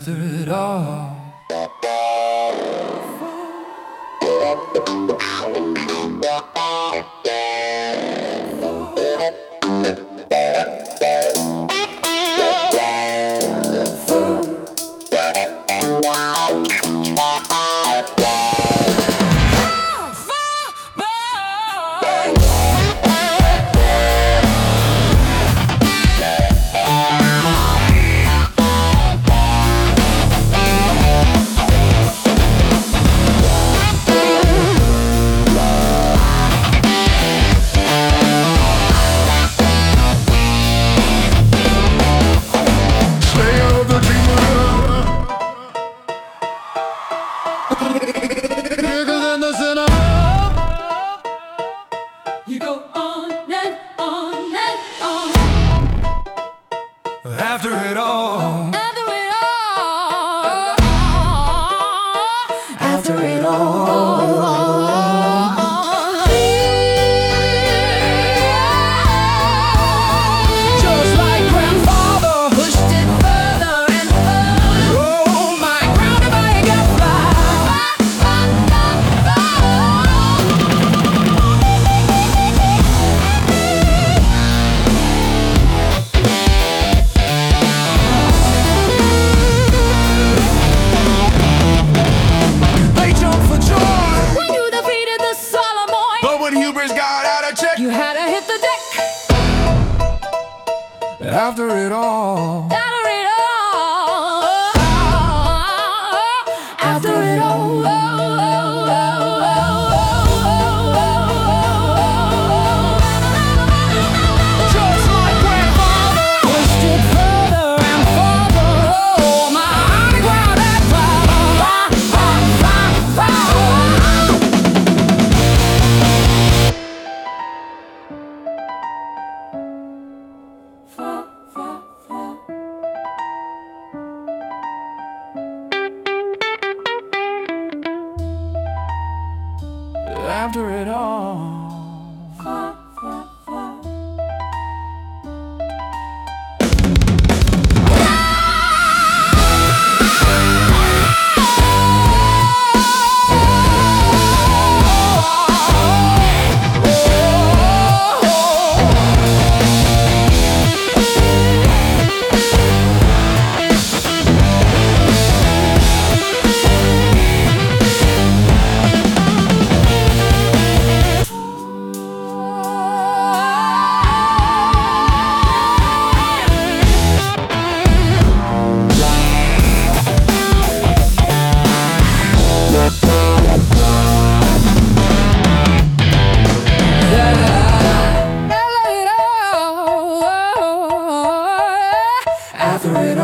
after it all. You go on and on and on. After it all. After it all. After it all. Just like grandfather Pushed it further and further. oh my ground if I got They jump for joy. When you defeated the Solomon, But when hubris got out of check. you had to hit the deck. After it all. After it all. After it all. Just like grandfather Pushed it further and further. Oh, my underground had After it all. After it all.